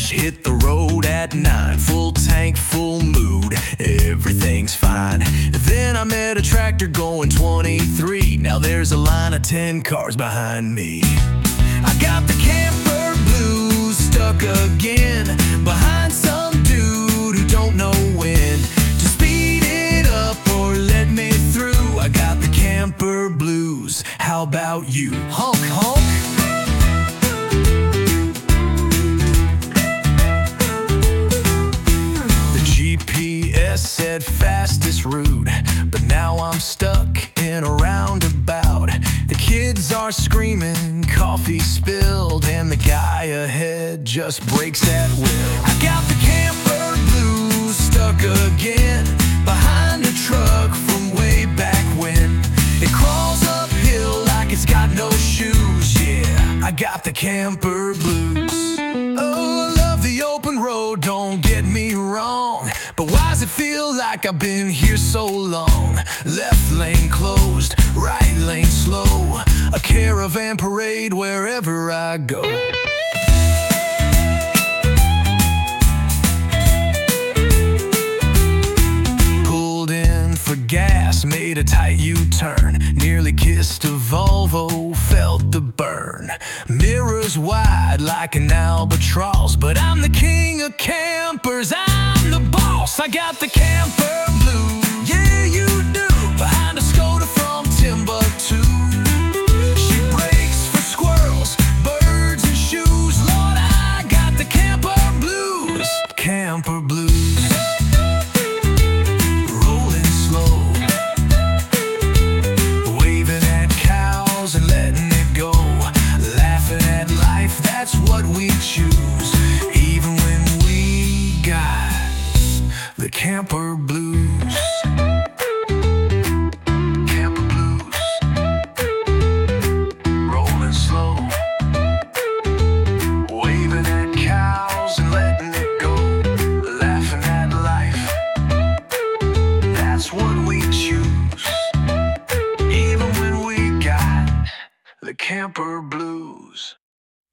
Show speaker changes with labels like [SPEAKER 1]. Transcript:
[SPEAKER 1] garage, hit the road at 9. Full tank, full mood, everything's fine. Then I met a tractor going 23. Now there's a line of 10 cars behind me. I got the camper blues stuck again, behind some dude who don't know when to speed it up or let me through. I got the camper blues, how about you? Honk, honk. GPS said fastest route, but now I'm stuck in a roundabout. The kids are screaming, coffee spilled, and the guy ahead just brakes at will. I got the camper blues stuck again, behind a truck from way back when. It crawls uphill like it's got no shoes, yeah, I got the camper blues. Oh, I love the open road, don't get me wrong, but why's it feel like I've been here so long? Left lane closed, right lane slow, a caravan parade wherever I go. Pulled in for gas, made a tight U-turn, nearly kissed a Volvo, felt the burn. Mirrors wide like an albatross, but I'm the king of campers, I'm the boss. I got the camper blues, yeah you do, behind a Skoda from Timbuktu. She breaks for squirrels, birds and shoes. Lord, I got the camper blues. Camper blues. Rolling slow, waving at cows and letting it go, laughing at life, that's what we choose, even when we got the camper blues. Camper blues. Rolling slow, waving at cows and letting it go, laughing at life, that's what we choose, even when we got the camper blues.